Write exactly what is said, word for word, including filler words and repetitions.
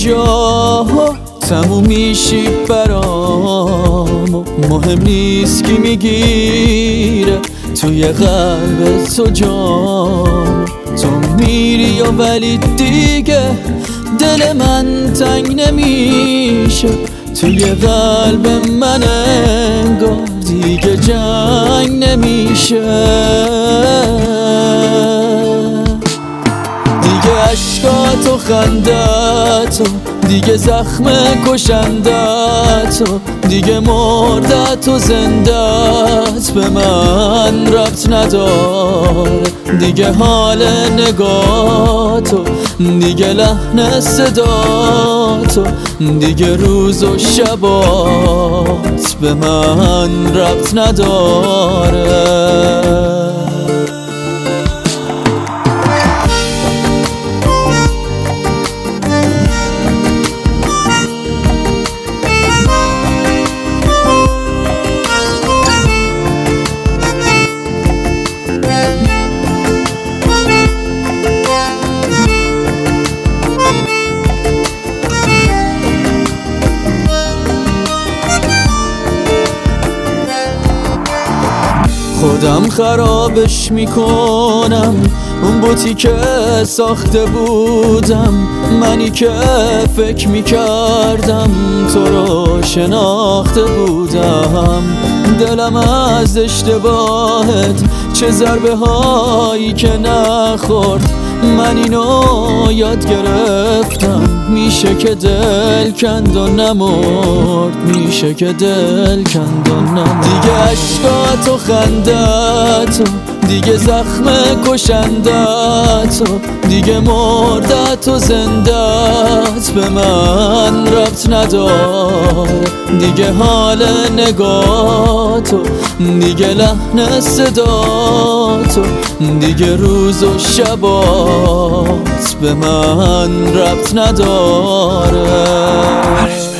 جا تموم میشی برام، مهم نیست کی میگیره توی قلب تو جام. تو میری و ولی دیگه دل من تنگ نمیشه، توی قلب من انگار دیگه جنگ نمیشه. دیگه عشقات و خندت و دیگه زخم کشندت و دیگه مردت و زندت به من ربط نداره. دیگه حال نگات و دیگه لحن صدات و دیگه روز و شبات به من ربط نداره. خودم خرابش میکنم، اون بوتی که ساخته بودم، منی که فکر میکردم تو رو شناخته بودم. دلم از اشتباهت چه ضربه هایی که نخورد، من اینو یاد گرفتم. میشه که دل کند و نمرد، میشه که دل کند و نمرد. دیگه عشقات و خندت و دیگه زخم کشندت و دیگه مردت و زندت به من ربط نداره. دیگه حال نگات و دیگه لحن صدات و دیگه روز و شبات به من ربط نداره.